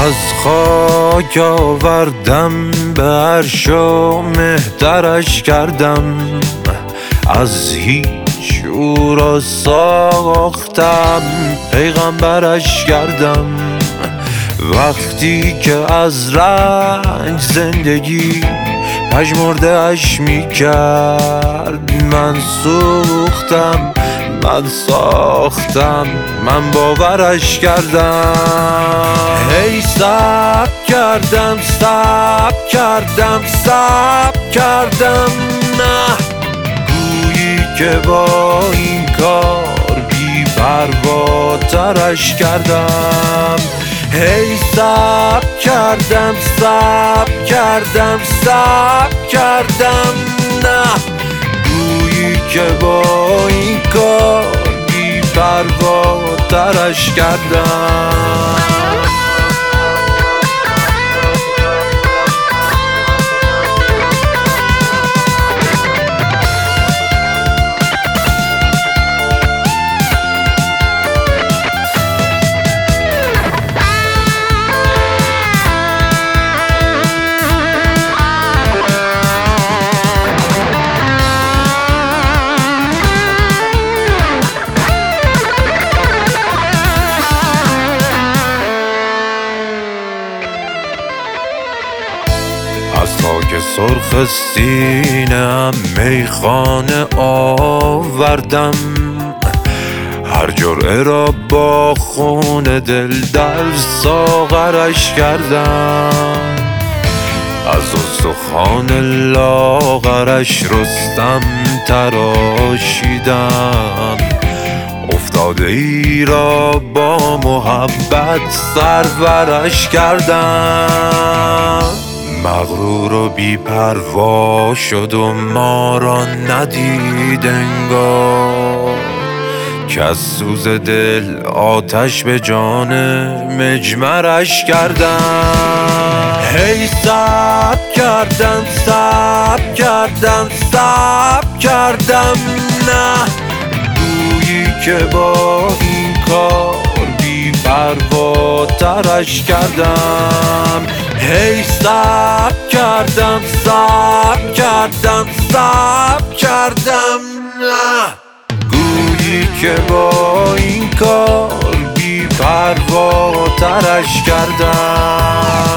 از خاک آوردم به عرش و مهترش کردم، از هیچ او را ساختم پیغمبرش کردم. وقتی که از رنج زندگی پژمرده اش می کرد، من سوختم، من ساختم، من باورش کردم. هی صبر کردم، صبر کردم، صبر کردم، نه گویی که با این کار بی پرواترش کردم. هی صبر کردم، صبر کردم، صبر کردم، نه گویی که با این کار بی پرواترش کردم. از خاک سرخ سینه‌ام میخانه آوردم، هر جرعه را با خون دل در ساغرش کردم. از استخوان لاغرش رستم تراشیدم، افتاده ای را با محبت سرورش کردم. مغرور و بی پروا شد و ما را ندید انگار، که از سوز دل آتش به جان مجمرش کردم. هی صبر کردم، صبر کردم، صبر کردم، نه گویی که با این کار بی پرواترش کردم. هی صبر کردم، صبر کردم، صبر کردم، نه گویی که با این کار بی پرواترش کردم.